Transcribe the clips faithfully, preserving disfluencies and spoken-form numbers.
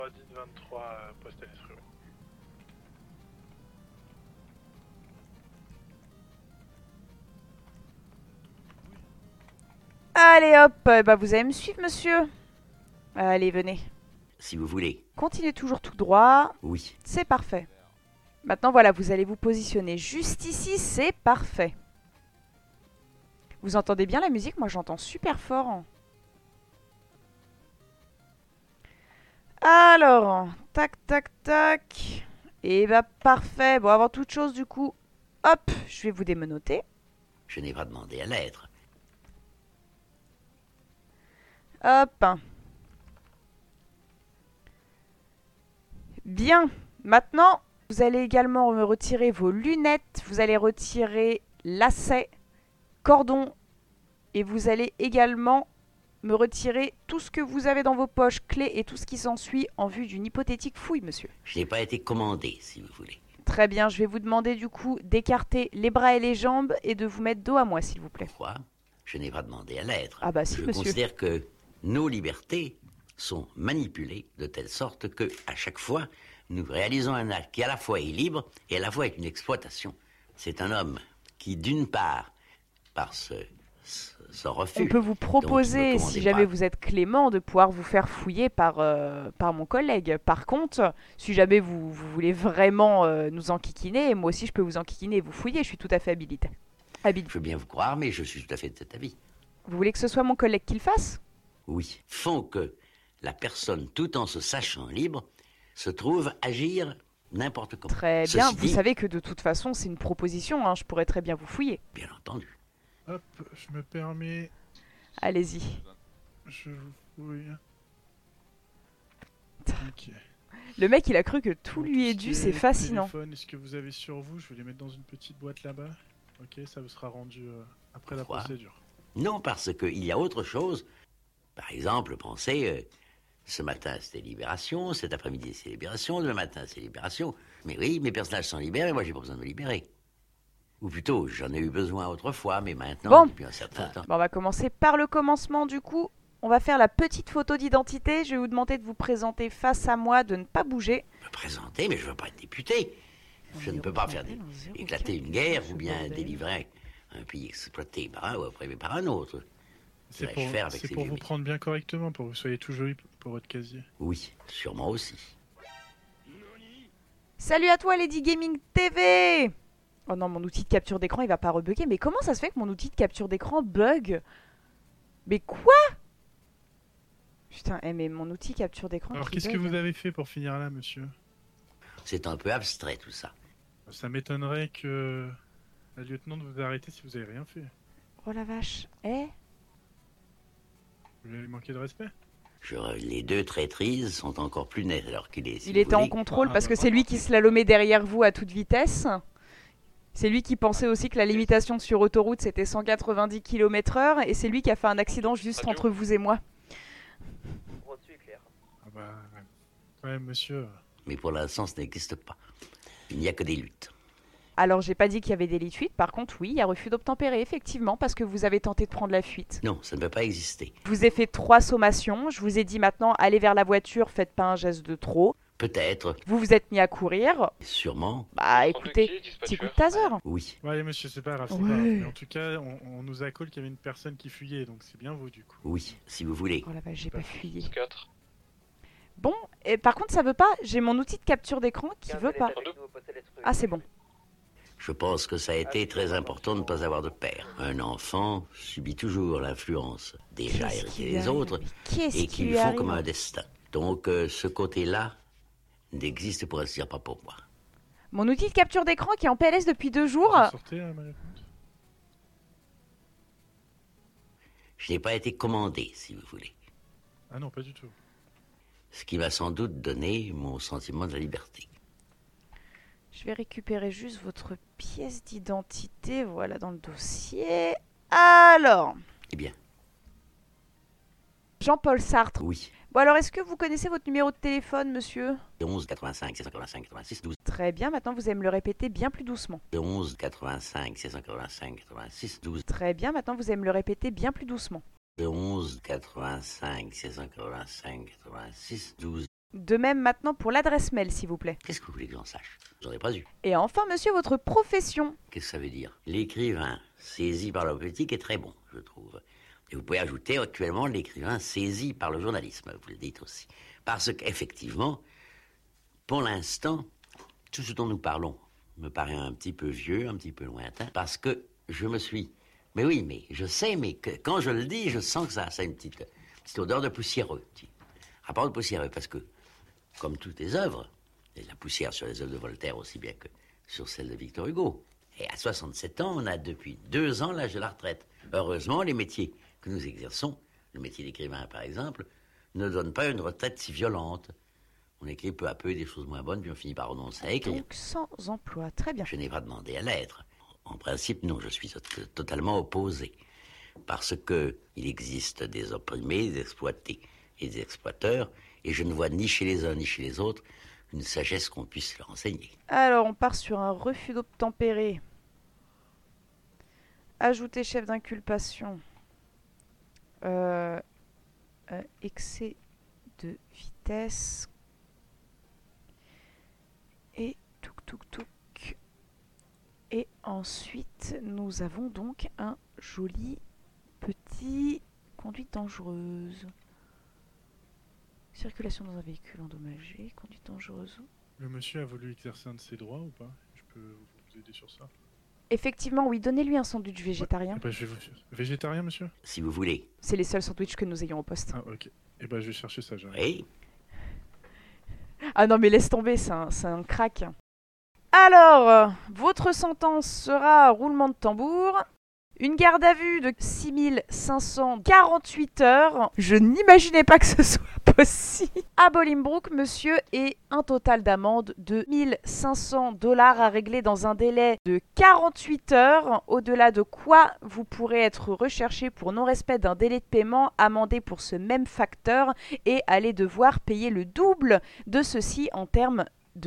dix vingt-trois, euh, poste à l'esprit. Allez hop, euh, bah vous allez me suivre monsieur. Allez, venez. Si vous voulez. Continuez toujours tout droit. Oui. C'est parfait. Maintenant voilà, vous allez vous positionner juste ici, c'est parfait. Vous entendez bien la musique? Moi j'entends super fort. Alors, tac tac tac. Et bah parfait. Bon, avant toute chose du coup, hop, je vais vous démenoter. Je n'ai pas demandé à l'être. Hop. Bien. Maintenant, vous allez également me retirer vos lunettes. Vous allez retirer lacets, cordon. Et vous allez également me retirer tout ce que vous avez dans vos poches, clés et tout ce qui s'ensuit en vue d'une hypothétique fouille, monsieur. Je n'ai pas été commandé, si vous voulez. Très bien, je vais vous demander du coup d'écarter les bras et les jambes et de vous mettre dos à moi, s'il vous plaît. Pourquoi? Je n'ai pas demandé à l'être. Ah bah si, Je monsieur. considère que nos libertés sont manipulées de telle sorte que, à chaque fois, nous réalisons un acte qui à la fois est libre et à la fois est une exploitation. C'est un homme qui, d'une part, par ce, ce, ce refus... On peut vous proposer, si jamais vous êtes clément, de pouvoir vous faire fouiller par, euh, par mon collègue. Par contre, si jamais vous, vous voulez vraiment euh, nous enquiquiner, moi aussi je peux vous enquiquiner et vous fouiller, je suis tout à fait habilité. habilité. Je veux bien vous croire, mais je suis tout à fait de cet avis. Vous voulez que ce soit mon collègue qui le fasse? Oui. Font que la personne, tout en se sachant libre, se trouve agir n'importe comment. Très bien, Ceci vous dit, savez que de toute façon c'est une proposition, hein, je pourrais très bien vous fouiller. Bien entendu. Hop, je me permets. Allez-y. Je vous fouille. Ok. Le mec il a cru que tout Donc, lui est ce dû, qui c'est fascinant. téléphone, est-ce que vous avez sur vous? Je vais les mettre dans une petite boîte là-bas. Ok, ça vous sera rendu euh, après Pourquoi? la procédure. Non, parce qu'il y a autre chose. Par exemple, pensez, euh, ce matin c'était Libération, cet après-midi c'est Libération, demain matin c'est Libération. Mais oui, mes personnages sont libérés, moi j'ai pas besoin de me libérer. Ou plutôt, j'en ai eu besoin autrefois, mais maintenant, Bon. depuis un certain temps... Bon, on va commencer par le commencement du coup. On va faire la petite photo d'identité. Je vais vous demander de vous présenter face à moi, de ne pas bouger. Me présenter, mais je veux pas être député. Je ne peux pas faire des- éclater une guerre ou bien délivrer un pays exploité par un ou opprimé par un autre. C'est vais-je pour, faire avec c'est ces pour vieux vous métiers? prendre bien correctement, pour que vous soyez tout joli pour votre casier. Oui, sûrement aussi. Salut à toi Lady Gaming T V. Oh non, mon outil de capture d'écran il va pas rebugger. Mais comment ça se fait que mon outil de capture d'écran bug? Mais quoi? Putain, eh, mais mon outil capture d'écran. Alors qui qu'est-ce que bug. vous avez fait pour finir là, monsieur? C'est un peu abstrait tout ça. Ça m'étonnerait que la lieutenante vous arrêtez si vous avez rien fait. Oh la vache. Eh? Vous lui avez manqué de respect? Je, les deux traîtrises sont encore plus nettes alors qu'il est... si Il vous était en voulez. contrôle Ah, parce bah, que c'est lui qui slalomait derrière vous à toute vitesse. C'est lui qui pensait aussi que la limitation sur autoroute c'était cent quatre-vingt-dix kilomètres heure et c'est lui qui a fait un accident juste entre vous et moi. Ah bah... Quand même, monsieur... Mais pour l'instant, ce n'existe pas. Il n'y a que des luttes. Alors j'ai pas dit qu'il y avait délit de fuite, par contre oui, il y a refus d'obtempérer effectivement parce que vous avez tenté de prendre la fuite. Non, ça ne peut pas exister. Je vous ai fait trois sommations, je vous ai dit maintenant allez vers la voiture, faites pas un geste de trop. Peut-être, Vous vous êtes mis à courir, sûrement, bah écoutez, petit coup de taser. oui. Ouais, allez, monsieur, c'est pas grave, c'est Ouais. pas grave. Mais en tout cas, on, on nous a call qu'il y avait une personne qui fuyait, donc c'est bien vous, du coup. Oui, si vous voulez. Oh la vache, j'ai pas fuyé. quatre. Bon, et par contre ça veut pas, j'ai mon outil de capture d'écran qui veut pas. Ah c'est bon. Je pense que ça a été très important de ne pas avoir de père. Un enfant subit toujours l'influence déjà Qu'est-ce qui héritée lui des arrive autres Mais qu'est-ce et qui qui lui lui font arrive comme un destin. Donc euh, ce côté-là n'existe pour ainsi dire pas pour moi. Mon outil de capture d'écran qui est en P L S depuis deux jours. Vous sortez, hein, ma lieutenante? Je n'ai pas été commandé, si vous voulez. Ah non, pas du tout. Ce qui m'a sans doute donné mon sentiment de la liberté. Je vais récupérer juste votre pièce d'identité, voilà dans le dossier. Alors, Eh bien, Jean-Paul Sartre. oui. Bon alors, est-ce que vous connaissez votre numéro de téléphone, monsieur? onze quatre-vingt-cinq six cent quatre-vingt-cinq quatre-vingt-six douze. Très bien, maintenant vous allez me le répéter bien plus doucement. onze quatre-vingt-cinq six cent quatre-vingt-cinq quatre-vingt-six douze. Très bien, maintenant vous allez me le répéter bien plus doucement. onze quatre-vingt-cinq six cent quatre-vingt-cinq quatre-vingt-six douze. De même maintenant pour l'adresse mail, s'il vous plaît. Qu'est-ce que vous voulez que j'en sache? J'en ai pas eu. Et enfin, monsieur, votre profession. Qu'est-ce que ça veut dire? L'écrivain saisi par la politique est très bon, je trouve. Et vous pouvez ajouter actuellement l'écrivain saisi par le journalisme, vous le dites aussi. Parce qu'effectivement, pour l'instant, tout ce dont nous parlons me paraît un petit peu vieux, un petit peu lointain, parce que je me suis... Mais oui, mais je sais, mais que, quand je le dis, je sens que ça, ça a une petite, petite odeur de poussiéreux, petit rapport de poussiéreux, parce que, comme toutes les œuvres, il y a de la poussière sur les œuvres de Voltaire aussi bien que sur celles de Victor Hugo. Et à soixante-sept ans, on a depuis deux ans l'âge de la retraite. Heureusement, les métiers que nous exerçons, le métier d'écrivain par exemple, ne donne pas une retraite si violente. On écrit peu à peu des choses moins bonnes, puis on finit par renoncer à écrire. Donc sans emploi, très bien. Je n'ai pas demandé à l'être. En principe, non, je suis totalement opposé. Parce que il existe des opprimés, des exploités et des exploiteurs, et je ne vois ni chez les uns ni chez les autres une sagesse qu'on puisse leur enseigner. Alors, on part sur un refus d'obtempérer. Ajouter chef d'inculpation. Euh, euh, excès de vitesse. Et touc touc touc. Et ensuite, nous avons donc un joli petit conduite dangereuse. Circulation dans un véhicule endommagé, conduite dangereuse. Le monsieur a voulu exercer un de ses droits ou pas? Je peux vous aider sur ça? Effectivement, oui, donnez-lui un sandwich végétarien. Ouais. Eh ben, je vais vous... Végétarien, monsieur? Si vous voulez. C'est les seuls sandwichs que nous ayons au poste. Ah, ok. Eh ben, je vais chercher ça, j'arrive. Oui. Ah non, mais laisse tomber, c'est un, c'est un crack. Alors, euh, votre sentence sera roulement de tambour. Une garde à vue de six mille cinq cent quarante-huit heures. Je n'imaginais pas que ce soit possible. À Bolingbroke, monsieur, et un total d'amende de mille cinq cents dollars à régler dans un délai de quarante-huit heures. Au-delà de quoi, vous pourrez être recherché pour non-respect d'un délai de paiement, amendé pour ce même facteur et allez devoir payer le double de ceci en termes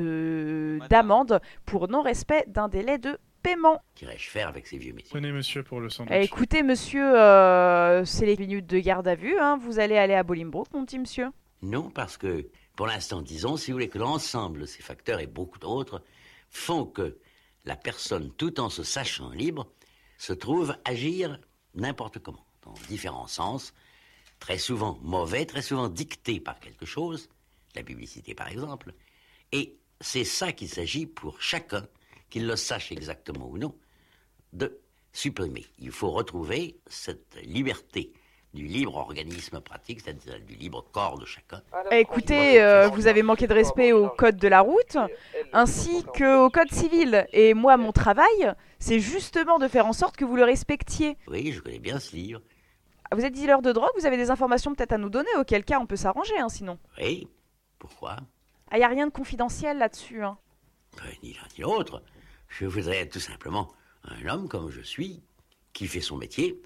de d'amende pour non-respect d'un délai de paiement. Qu'irais-je faire avec ces vieux messieurs? Prenez, monsieur, pour le sandwich. Eh, écoutez, monsieur, euh, c'est les minutes de garde à vue, hein. Vous allez aller à Bolingbroke, mon petit monsieur. Non, parce que, pour l'instant, disons, si vous voulez que l'ensemble de ces facteurs et beaucoup d'autres font que la personne, tout en se sachant libre, se trouve agir n'importe comment, dans différents sens, très souvent mauvais, très souvent dicté par quelque chose, la publicité par exemple, et c'est ça qu'il s'agit pour chacun, qu'il le sache exactement ou non, de supprimer. Il faut retrouver cette liberté du libre organisme pratique, c'est-à-dire du libre corps de chacun. Eh, écoutez, euh, vous avez manqué de respect au code de la route, ainsi qu'au code civil. Et moi, mon travail, c'est justement de faire en sorte que vous le respectiez. Oui, je connais bien ce livre. Vous êtes dealer de drogue, vous avez des informations peut-être à nous donner, auquel cas on peut s'arranger, hein, sinon. Oui, pourquoi? Ah, y a rien de confidentiel là-dessus, hein. Ben, ni l'un ni l'autre. Je voudrais être tout simplement un homme comme je suis, qui fait son métier,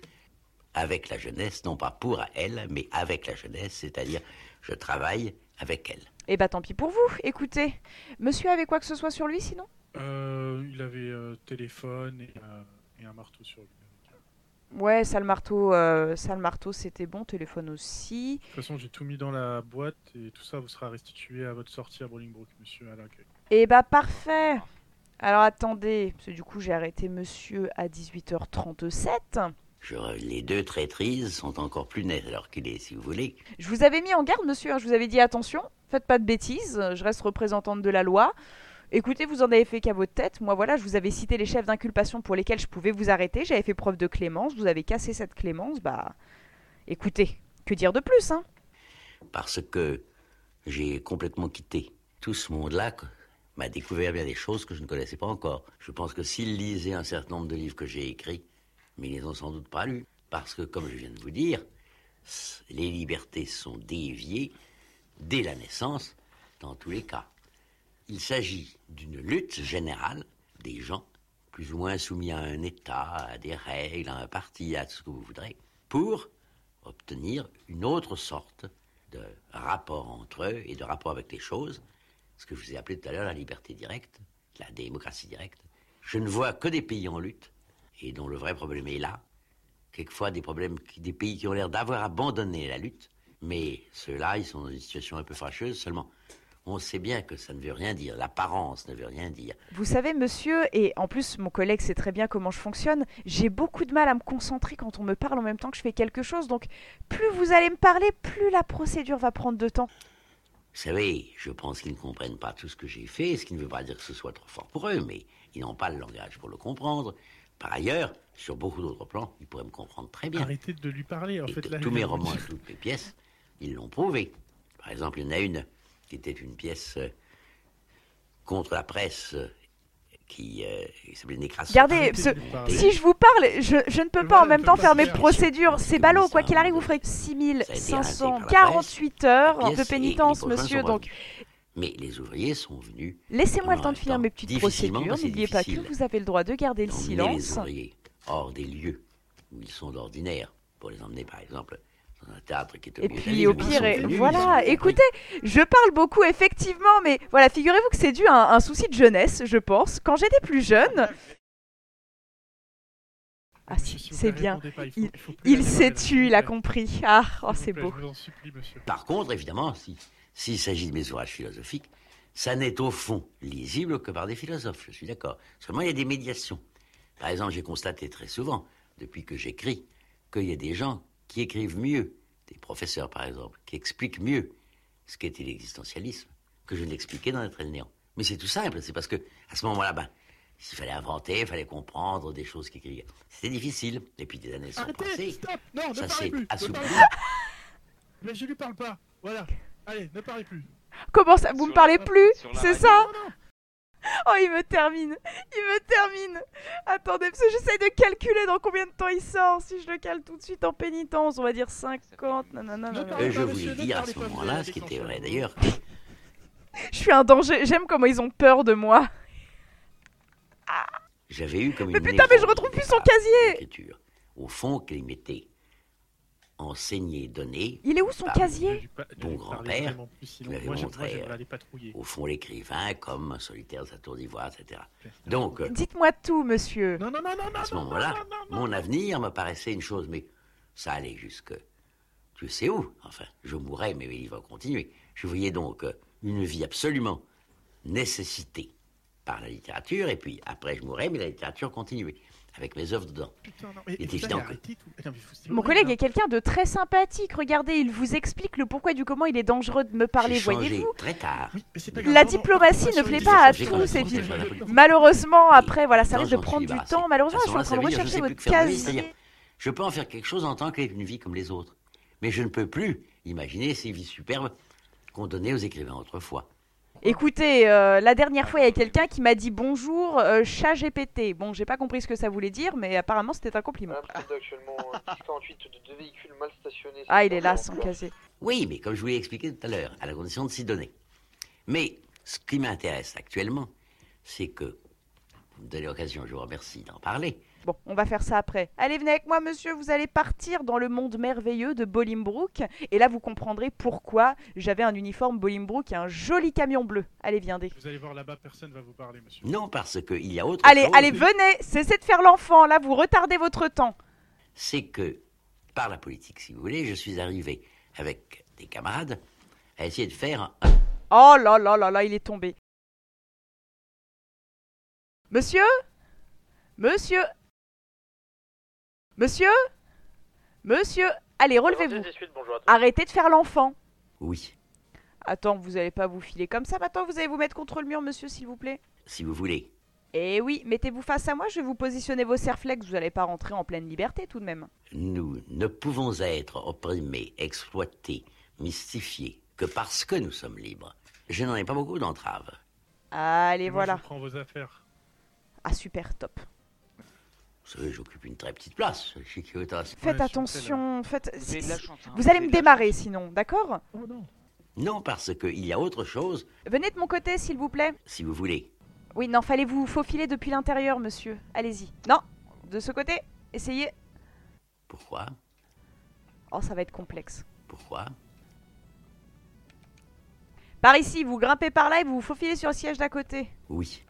avec la jeunesse, non pas pour elle, mais avec la jeunesse, c'est-à-dire je travaille avec elle. Eh bah tant pis pour vous, écoutez. Monsieur avait quoi que ce soit sur lui, sinon? Euh, il avait euh, téléphone et, euh, et un marteau sur lui. Ouais, ça le marteau, euh, ça le marteau c'était bon, téléphone aussi. De toute façon, j'ai tout mis dans la boîte et tout ça vous sera restitué à votre sortie à Bolingbroke, monsieur, à l'accueil. Eh bah parfait. Alors attendez, parce que du coup j'ai arrêté monsieur à dix-huit heures trente-sept. Je, les deux traîtrises sont encore plus nettes alors qu'il est, si vous voulez. Je vous avais mis en garde, monsieur, hein, je vous avais dit attention, faites pas de bêtises, je reste représentante de la loi. Écoutez, vous en avez fait qu'à votre tête. Moi, voilà, je vous avais cité les chefs d'inculpation pour lesquels je pouvais vous arrêter. J'avais fait preuve de clémence. Vous avez cassé cette clémence. Bah, écoutez, que dire de plus, hein? Parce que j'ai complètement quitté tout ce monde-là, m'a découvert bien des choses que je ne connaissais pas encore. Je pense que s'ils lisaient un certain nombre de livres que j'ai écrits, mais ils les ont sans doute pas lus, parce que, comme je viens de vous dire, les libertés sont déviées dès la naissance, dans tous les cas. Il s'agit d'une lutte générale des gens, plus ou moins soumis à un État, à des règles, à un parti, à tout ce que vous voudrez, pour obtenir une autre sorte de rapport entre eux et de rapport avec les choses, ce que je vous ai appelé tout à l'heure la liberté directe, la démocratie directe. Je ne vois que des pays en lutte, et dont le vrai problème est là. Quelquefois des problèmes, des pays qui ont l'air d'avoir abandonné la lutte, Mais ceux-là, ils sont dans une situation un peu fâcheuse seulement. On sait bien que ça ne veut rien dire. L'apparence ne veut rien dire. Vous savez, monsieur, et en plus, mon collègue sait très bien comment je fonctionne, j'ai beaucoup de mal à me concentrer quand on me parle en même temps que je fais quelque chose. Donc, plus vous allez me parler, plus la procédure va prendre de temps. Vous savez, je pense qu'ils ne comprennent pas tout ce que j'ai fait, ce qui ne veut pas dire que ce soit trop fort pour eux, mais ils n'ont pas le langage pour le comprendre. Par ailleurs, sur beaucoup d'autres plans, ils pourraient me comprendre très bien. Arrêtez de lui parler, en Et fait. que Là, tous il mes est- romans et toutes mes pièces, ils l'ont prouvé. Par exemple, il y en a une qui était une pièce euh, contre la presse euh, qui, euh, qui s'appelait Nécrasson. Regardez, Arrêtez ce- de lui parler. si je vous parle, je, je ne peux pas Voilà, en même elle temps peut faire pas mes se faire. procédures. C'est Oui, ballot, ça, quoi qu'il arrive, vous on- ferez six mille Ça a été cinq cent arrêté par la quarante-huit heures La de pièce et pénitence, les bourgeois monsieur. sont Donc, revenus. Mais les ouvriers sont venus laissez-moi le en temps de même finir temps, mes petites difficilement, procédures. parce que c'est N'oubliez pas que difficile vous avez le droit de garder le d'emmener les silence. ouvriers hors des lieux où ils sont d'ordinaire, pour les emmener par exemple dans un théâtre qui est au Et milieu puis de la au ville, mais ils pire, sont et- venus, ils voilà, ont compris. écoutez, je parle beaucoup effectivement, mais voilà, figurez-vous que c'est dû à un, un souci de jeunesse, je pense. Quand j'étais plus jeune, ah Monsieur, si, s'il vous c'est plaît, bien, répondez pas, il faut- il, il faut plus il la s'est démarrer, là, tu, s'il vous il a plaît. compris. Ah, oh S'il vous c'est plaît, beau. Je vous en supplie, monsieur. Par contre, évidemment, si, s'il s'agit de mes ouvrages philosophiques, ça n'est au fond lisible que par des philosophes, je suis d'accord. Seulement, il y a des médiations. Par exemple, j'ai constaté très souvent, depuis que j'écris, qu'il y a des gens qui écrivent mieux, des professeurs par exemple, qui expliquent mieux ce qu'était l'existentialisme que je ne l'expliquais dans Être et le néant. Mais c'est tout simple, c'est parce que à ce moment-là, ben, s'il fallait inventer, il fallait comprendre des choses qui écrivaient. C'était difficile. Et puis des années sont Arrêtez, passées. stop. Non, ne Ça parlez s'est plus. Ne assoupli. parlez plus. Mais je lui parle pas. Voilà. Allez, ne parlez plus. Comment ça, vous Sur me parlez la- plus? sur la C'est radio. ça? Non, non. Oh, il me termine, il me termine. Attendez, parce que j'essaye de calculer dans combien de temps il sort. Si je le cale tout de suite en pénitence, on va dire cinquante. Nanana, Ne nanana. parlez Et je pas, voulais monsieur, ne dire à parlez ce pas, vous moment-là, allez ce qui était déclencher vrai un d'ailleurs, Je suis un danger. J'aime comment ils ont peur de moi. j'avais eu comme Mais une putain, mais je névrose retrouve au plus son départ casier. d'écriture. Au fond, qu'il m'était enseigné, donné, Il est où son Bah, Ne casier? lui pa- ne Bon lui parlez grand-père, vraiment plus, sinon qui m'avait moi, je- montré, moi, j'aimerais euh, aller patrouiller. au fond l'écrivain comme un solitaire de sa tour d'ivoire, et cetera. Donc, euh, Dites-moi tout, monsieur. Non, non, non, non, non, à ce non, moment-là, non, non, non, mon avenir me paraissait une chose, mais ça allait jusque... Tu sais où? Enfin, je mourrais, mais il va continuer. Je voyais donc euh, une vie absolument nécessitée par la littérature, et puis après je mourrais, mais la littérature continuait, avec mes œuvres dedans. Putain, non, mais Il est putain, évident que- arrêtez tout. Non, mais c'est Mon horrible, collègue hein. est quelqu'un de très sympathique. Regardez, il vous explique le pourquoi du comment il est dangereux de me parler, J'ai changé voyez-vous? très tard. Oui, mais c'est pas La grave, non, non, diplomatie pas ne sur plaît une pas à J'ai discussion, tous, et compris, puis c'est pas la politique. malheureusement, après, voilà, ça Quand risque de j'en prendre suis du débarrassé, temps. Malheureusement, à je ce suis en train de moment-là, ça veut dire, rechercher je sais plus votre que faire de vie, casier. c'est-à-dire, je peux en faire quelque chose en tant qu'une vie comme les autres. Mais je ne peux plus imaginer ces vies superbes qu'on donnait aux écrivains autrefois. Écoutez, euh, la dernière fois, il y a quelqu'un qui m'a dit bonjour, euh, chat G P T. Bon, j'ai pas compris ce que ça voulait dire, mais apparemment c'était un compliment. Un président actuellement euh, dix quarante-huit de deux véhicules mal stationnés. Ah, il est là, son casier. Oui, mais comme je vous l'ai expliqué tout à l'heure, à la condition de s'y donner. Mais ce qui m'intéresse actuellement, c'est que, vous me donnez l'occasion, je vous remercie d'en parler, Bon, on va faire ça après. Allez, venez avec moi, monsieur, vous allez partir dans le monde merveilleux de Bolingbroke. Et là, vous comprendrez pourquoi j'avais un uniforme Bolingbroke et un joli camion bleu. Allez, viens, dès. Vous allez voir là-bas, personne va vous parler, monsieur. non parce qu'il y a autre Allez, chose, allez, venez, cessez de faire l'enfant, là, vous retardez votre temps. c'est que, par la politique, si vous voulez, je suis arrivé avec des camarades à essayer de faire un... Oh là là là là, il est tombé. Monsieur? Monsieur? Monsieur? Monsieur? Allez, relevez-vous. Arrêtez de faire l'enfant. Oui, Attends, vous allez pas vous filer comme ça. Maintenant, vous allez vous mettre contre le mur, monsieur, s'il vous plaît. si vous voulez. Eh oui, mettez-vous face à moi, je vais vous positionner vos serflex. Vous n'allez pas rentrer en pleine liberté, tout de même. Nous ne pouvons être opprimés, exploités, mystifiés, que parce que nous sommes libres. Je n'en ai pas beaucoup d'entraves. Allez, Moi, voilà. Je prends vos affaires. Ah, super, top. Vous savez, j'occupe une très petite place chez Kyotas. Faites Ouais, attention, faites... Vous avez de la chance. hein, Vous allez avez me de la démarrer, chance. sinon, d'accord? Oh non. Non, parce qu'il y a autre chose, Venez de mon côté, s'il vous plaît. si vous voulez. Oui, non, fallait vous faufiler depuis l'intérieur, monsieur. Allez-y. Non, de ce côté. Essayez. Pourquoi? Oh, ça va être complexe. Pourquoi? Par ici, vous grimpez par là et vous vous faufilez sur le siège d'à côté. Oui.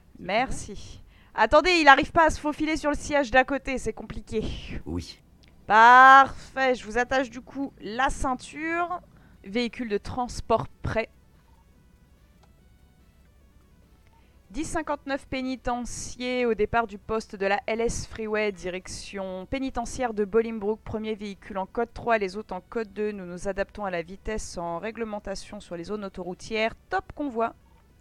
Merci. Attendez, il n'arrive pas à se faufiler sur le siège d'à côté, c'est compliqué. Oui. Parfait, je vous attache du coup la ceinture. Véhicule de transport prêt. dix cinquante-neuf pénitenciers au départ du poste de la L S Freeway, direction pénitentiaire de Bolingbrook. Premier véhicule en code trois, les autres en code deux. Nous nous adaptons à la vitesse en réglementation sur les zones autoroutières. Top convoi.